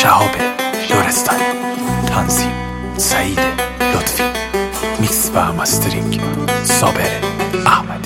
شهاب لرستانی، تنظیم سعید لطفی، میکس و مسترینگ صابر احمدی.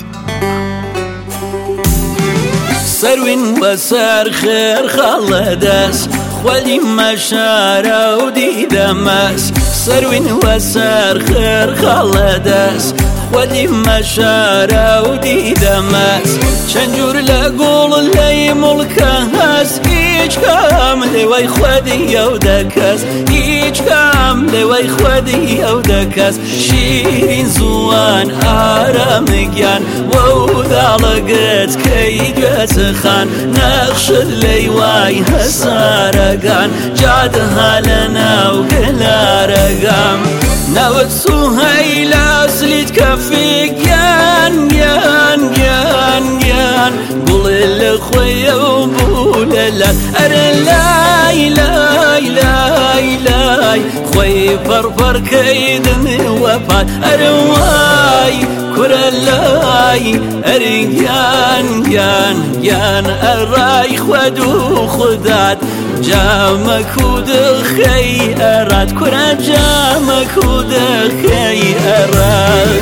سروين وسار خير خلداس خولي مشارة وديدا ماس سروين وسار خير خلداس خولي مشارة وديدا ماس شنجور لقول اللي ملكهاس هيج كامل وي خودي يودكاس هيج كامل وي خودي يودكاس شيرين زوان آراميان ووذا لقيت كي خان نقش اللي واي هسارقان جادها لنا وقلا رقام ناوت سهيلا سليت كفيك يان يان يان يان قول الخويا وبوللا لاي لاي لاي لاي خوي فرفر كيدني وفات أرواي كرلاي أريان يان يان أراي خدو خدات جامك ودخيرات كرا جامك ودخيرات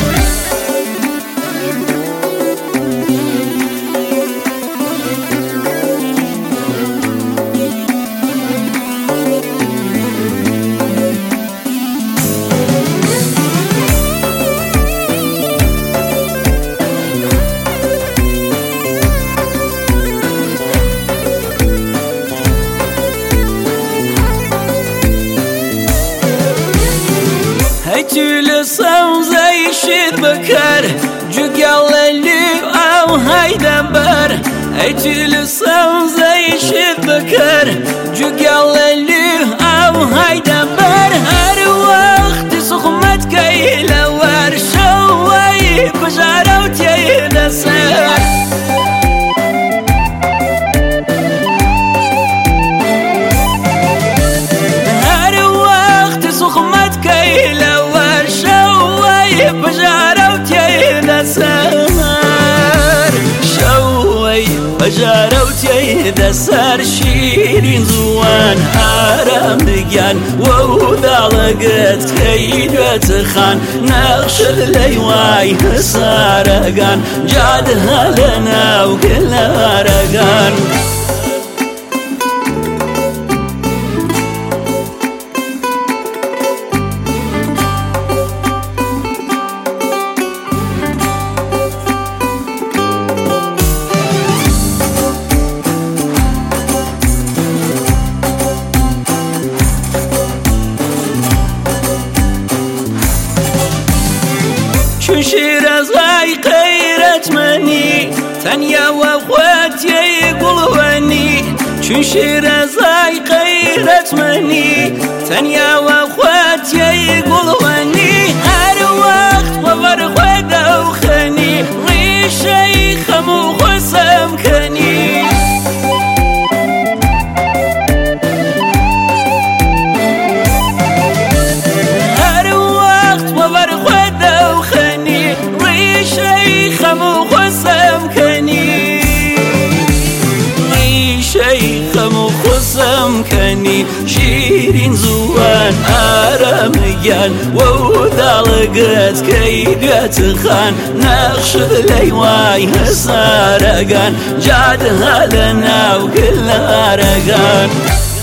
هيتول صو زي شير بكر جوجل اللي او هيدا بر هيتول صو زي شير بكر جوجل اللي او هيدا بر هر وقت سخمت كي لور شوي بجاروت ينسر هر وقت سخمت كي لور بجاروت يدسر شوي بجاروت يدسر شيرين زوان آراميان ووذا لقيت كيدوة خان نقش الليواي هسارقان جادها لنا وكلها رقان شيرز غاي قيرت مني تنيا واخواتي يقولوني شيرز غاي قيرت مني تنيا واخواتي يقولوني هر وقت وبر خدا وخني ريشي خمو خصم كني هر وقت وبر خدا وخني شيخ مخصم كني شيخ مخصم كني شيرين زوان آراميان ووذا لقيت كيدوة خان نقش الليواي هسارقان جادها لنا وكلها رقان